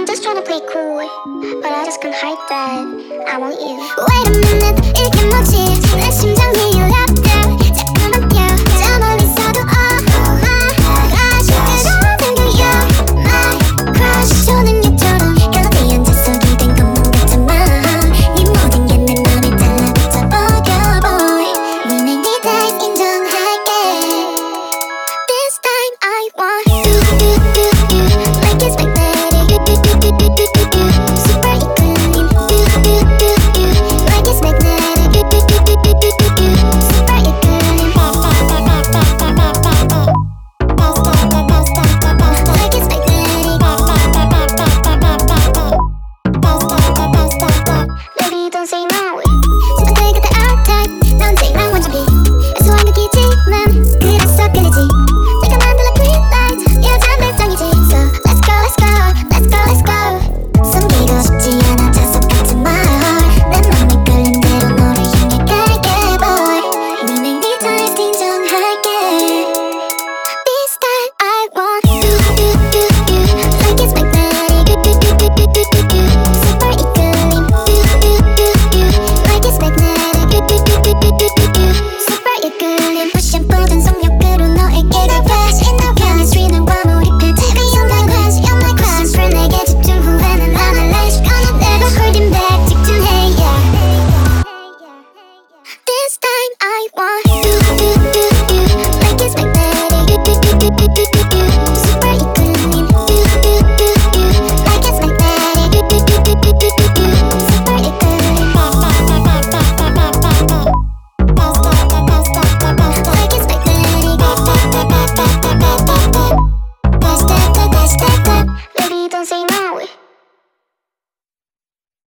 just trying to play cool, but I just can't hide that I want you. Wait a minute, 이게 뭐지? 내 심장이 rapture 자꾸만 뛰어 저 멀리서도 oh my gosh 그런 생각이야 my crush 조는 육처럼 곁에 앉아서 기댄 것만 같지만 네 모든 게 내 맘에 달라붙어 버려 boy 니네 네 타입 인정할게. This time I want you like it's magnetic super equilibrium like it's magnetic super equilibrium like it's magnetic. Baby don't say no 진짜 되게 다 our type 넌 제이랑 완전 비 애소한 느끼지만 그래서 끌리지 내가 만들어 green light 여자 별장이지. So let's go let's go let's go let's go 숨기고 싶지 않아 자석 같은 my heart 내 맘에 끌린 대로 너를 향해 갈게 boy 니네 네 타입 인정할게. This time I want you like it's magnetic super equilibrium like it's magnetic super equilibrium push and pull 전속력으로 너에게 가 flash in the chemistry는 과몰입해 TV you're my crush you're my crush 술 내게 집중 후회는 안 할래 시간은 내가 holding back 직진해 yeah. This time I want you like it's magnetic super equilibrium like it's magnetic super equilibrium like it's magnetic. Baby don't say no